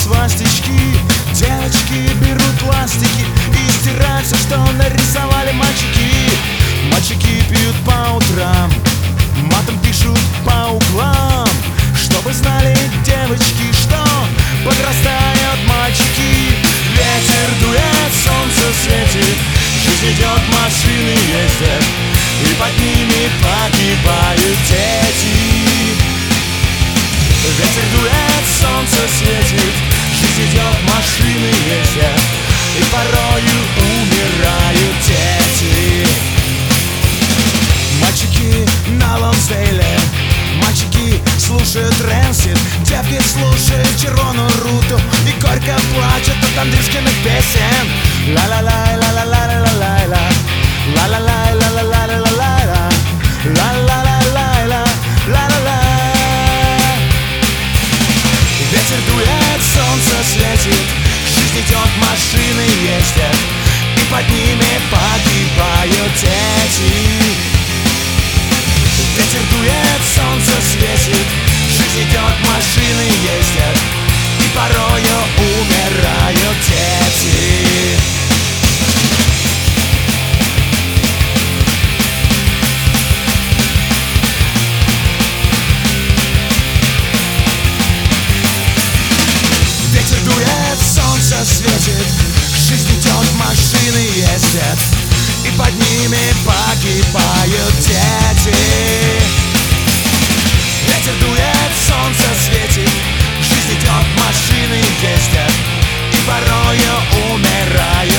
свастички. Девочки берут ластики и стирают все, что нарисовали мальчики. Мальчики пьют по утрам, матом пишут по углам, чтобы знали девочки, что подрастают мальчики. Ветер дует, солнце светит, жизнь идет, машины ездят, и под ними погибают дети. Ветер дует, солнце светит, жизнь идет, машины ездят, и порою умирают дети. Мальчики на Лонсдейле, мальчики слушают Рэнсид, девки слушают Черону Руту и горько плачут от Андрюшкиных песен. Ла-ла-лай, ла-ла-лай, ла-ла-лай, ла-ла-лай, ла-ла-лай, ла-ла-лай, ла-ла-лай, ла-ла-лай. Ветер дует, солнце светит, жизнь идет, машины ездят, и под ними погибают дети. Ветер дует, солнце светит, жизнь идет, машины ездят, и порою умирают дети. Ветер дует, солнце светит, жизнь идет, машины ездят, и под ними погибают дети. Ветер дует, солнце светит, жизнь идет, машины ездят, и порою умирают